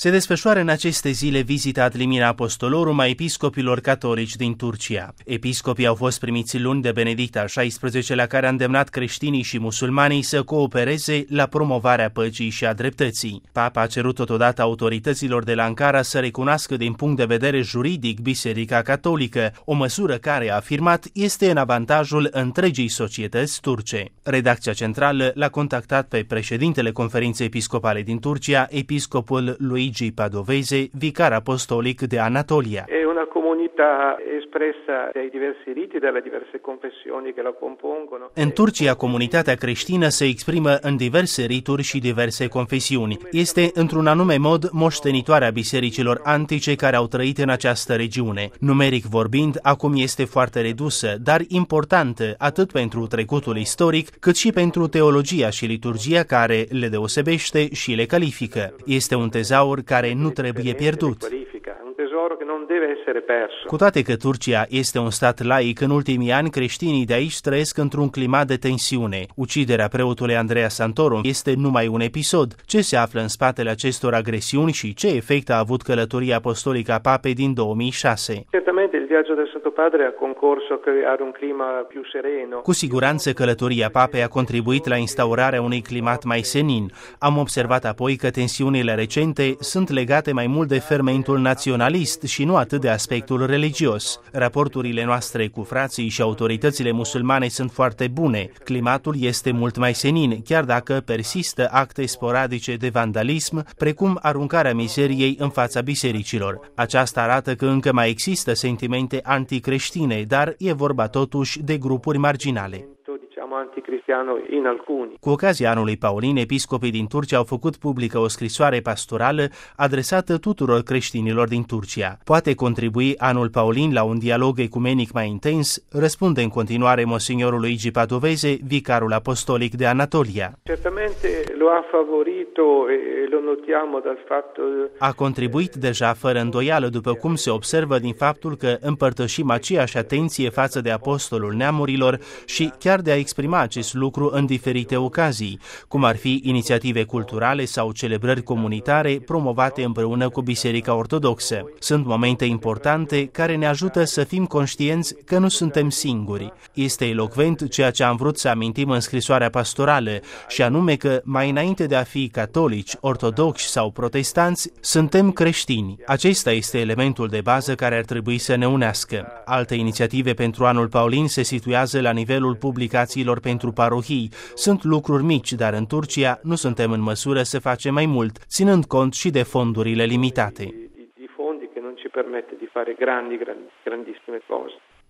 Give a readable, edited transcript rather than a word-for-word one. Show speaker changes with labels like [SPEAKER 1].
[SPEAKER 1] Se desfășoară în aceste zile vizita ad limina apostolorum a episcopilor catolici din Turcia. Episcopii au fost primiți luni de Benedict al XVI-lea, care a îndemnat creștinii și musulmanii să coopereze la promovarea păcii și a dreptății. Papa a cerut totodată autorităților de la Ankara să recunoască din punct de vedere juridic Biserica Catolică, o măsură care, a afirmat, este în avantajul întregii societăți turce. Redacția centrală l-a contactat pe președintele Conferinței Episcopale din Turcia, episcopul Luigi Padovese, vicar apostolic de Anatolia.
[SPEAKER 2] È una comunità espressa dai diversi riti, dalle diverse confessioni che la compongono.
[SPEAKER 1] În Turcia, comunitatea creștină se exprimă în diverse rituri și diverse confesiuni. Este, într-un anume mod, moștenitoarea bisericilor antice care au trăit în această regiune. Numeric vorbind, acum este foarte redusă, dar importantă atât pentru trecutul istoric, cât și pentru teologia și liturgia care le deosebește și le califică. Este un tezaur care nu trebuie pierdut. Cu toate că Turcia este un stat laic, în ultimii ani creștinii de aici trăiesc într-un climat de tensiune. Uciderea preotului Andreea Santoro este numai un episod. Ce se află în spatele acestor agresiuni și ce efect a avut călătoria apostolică a papei din 2006? Cu siguranță călătoria papei a contribuit la instaurarea unui climat mai senin. Am observat apoi că tensiunile recente sunt legate mai mult de fermentul naționalist și nu atât de aspectul religios. Raporturile noastre cu frații și autoritățile musulmane sunt foarte bune. Climatul este mult mai senin, chiar dacă persistă acte sporadice de vandalism, precum aruncarea miseriei în fața bisericilor. Aceasta arată că încă mai există sentimente anticreștine, dar e vorba totuși de grupuri marginale. Cu ocazia anului Paulin, episcopii din Turcia au făcut publică o scrisoare pastorală adresată tuturor creștinilor din Turcia. Poate contribui anul Paulin la un dialog ecumenic mai intens? Răspunde în continuare Monsignorul Luigi Padovese, vicarul apostolic de Anatolia. A contribuit deja fără îndoială, după cum se observă din faptul că împărtășim aceeași atenție față de apostolul neamurilor și chiar de a exprima acest lucru în diferite ocazii, cum ar fi inițiative culturale sau celebrări comunitare promovate împreună cu Biserica Ortodoxă. Sunt momente importante care ne ajută să fim conștienți că nu suntem singuri. Este elocvent ceea ce am vrut să amintim în scrisoarea pastorală, și anume că mai înainte de a fi catolici, ortodoxi sau protestanți, suntem creștini. Acesta este elementul de bază care ar trebui să ne unească. Alte inițiative pentru anul Paulin se situează la nivelul publicațiilor pentru parohii. Sunt lucruri mici, dar în Turcia nu suntem în măsură să facem mai mult, ținând cont și de fondurile limitate.
[SPEAKER 2] Grandissime cose.